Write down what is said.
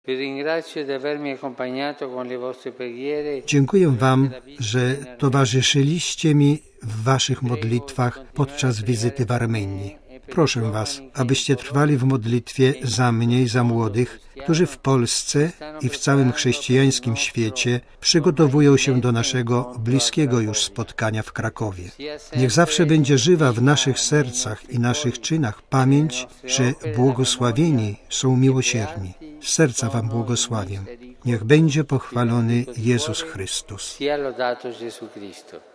Dziękuję Wam, że towarzyszyliście mi w Waszych modlitwach podczas wizyty w Armenii. Proszę Was, abyście trwali w modlitwie za mnie i za młodych, którzy w Polsce i w całym chrześcijańskim świecie przygotowują się do naszego bliskiego już spotkania w Krakowie. Niech zawsze będzie żywa w naszych sercach i naszych czynach pamięć, że błogosławieni są miłosierni. Z serca Wam błogosławię. Niech będzie pochwalony Jezus Chrystus.